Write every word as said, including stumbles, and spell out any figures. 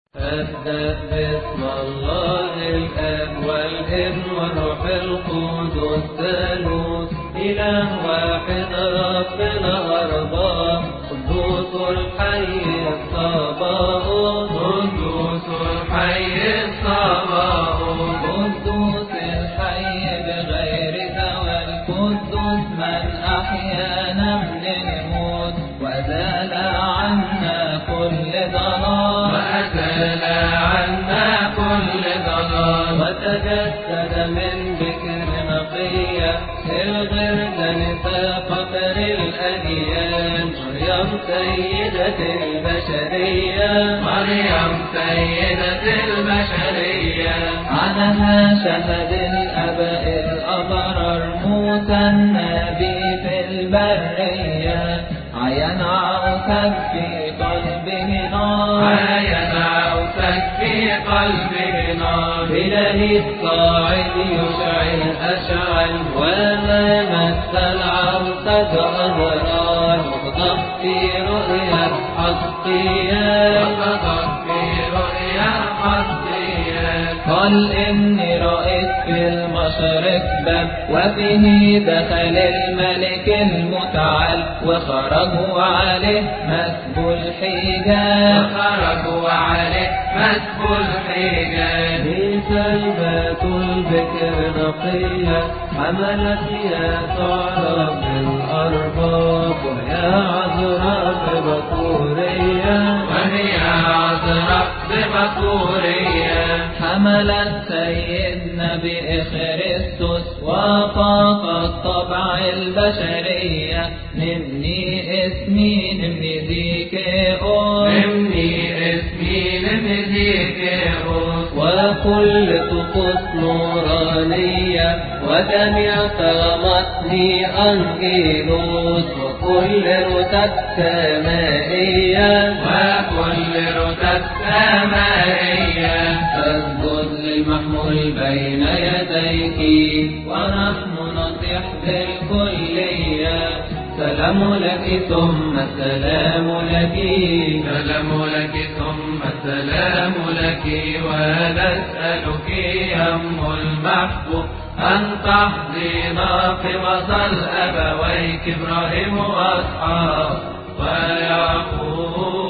أبدأ باسم الله الآب والابن والروح القدس الثالوث إله واحد ربنا أرباب قدوس الحي الصباؤوت قدوس الحي الصباؤوت قدوس الحي بغير زوال قدوس من أحيانا من الموت وأزال عنا كل ضلال وأزال عنا كل ضلال وتجسد من بكر نقية الغرزة فقر الأديان مريم سيدة البشرية مريم سيدة البشرية عنها شهد الآباء الأبرار موسى النبي في البرية عين عوسك في قلبه نار عين عوسك في قلبه نار بلهيب صاعد يشعل أشعل وما مثل عوسك أضرار وقضت في رؤيا حقيا وقضت في رؤيا حقيا قال إني رأيت في المشرق باب وفيه دخل الملك المتعال وخرجوا عليه مسبو الحجاب وخرجوا عليه مسبو الحجاب سلبة البكر نقية حملت يسوع رب الأرباب وهي عذراء ببكورية وهي عذراء ببكورية حملت سيدنا بإخريستوس وفاقت طبع البشرية نمني اسمي نمني ذيكيئوس نمني اسمي نمني ذيكيئوس وكل طقوس نورانية وجميع كرامتني أنجيلوس وكل رتب سمائية وكل رتب سمائية أسجد للمحمول بين يديك ونحن نطيح بالكلية سلام لك ثم سلام لك سلام لك ثم سلام لك ونسألك يا أم المحبوب أن تحظينا في مصل أبويك إبراهيم وأسحاق ويعقوب